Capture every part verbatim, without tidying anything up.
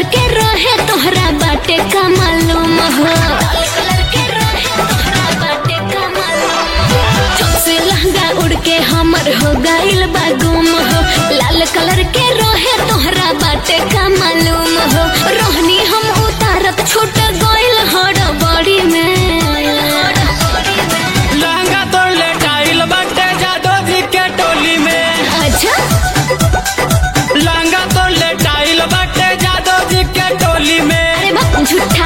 के रहे तोहरा बाटे का मालूम हो, लाल कलर के रहे तोहरा बाटे का मालूम हो। जब से लहंगा उड़ के हमर हो गइल बा गुम हो, लाल कलर के रहे तोहरा बाटे का मालूम हो। रोहनी हम उतारत छूट गइल हड़बड़ी में, लहंगा तोड़ ले टाइल बाटे जादो जी के टोली में। अच्छा लहंगा तोड़ ले टाइल बाटे जादो जी के टोली में। अरे बाप झूठा।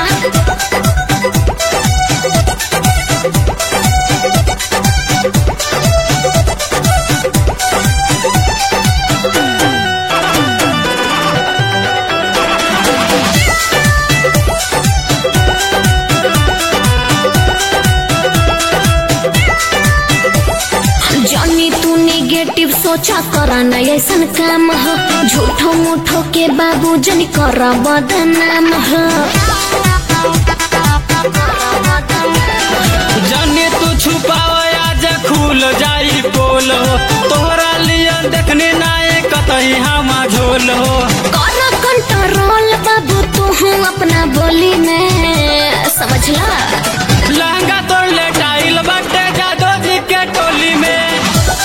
जानी तू नेगेटिव सोचा करा न ऐसन काम हो, झूठो मूठो के बाबू जन कर बदनाम हो। जाने तू छुपाओ आज खुल जाई पोल हो, तोहरा लिए देखने नाए कतई हम झोल हो। कौन कंट्रोल बाबू तू हूँ अपना बोली में, समझला। लहंगा तोड़ ले टाइल बाटे जादो जी के टोली में।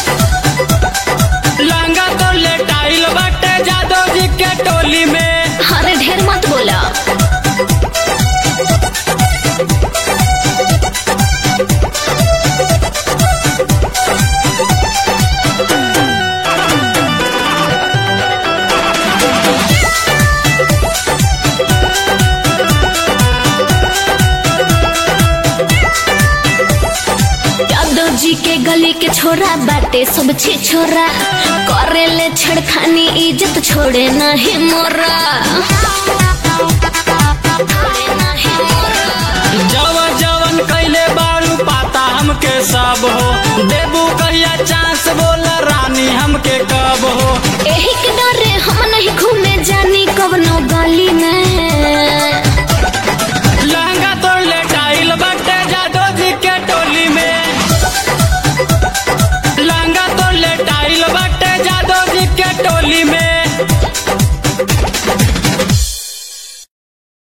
लहंगा तोड़ ले टाइल बाटे जादो जी के टोली में। अरे ढेर मत बोला। जी के गली के छोरा बाटे सब छी छोरा, करे ले छड़खानी इज्जत छोड़े नहीं मोरा।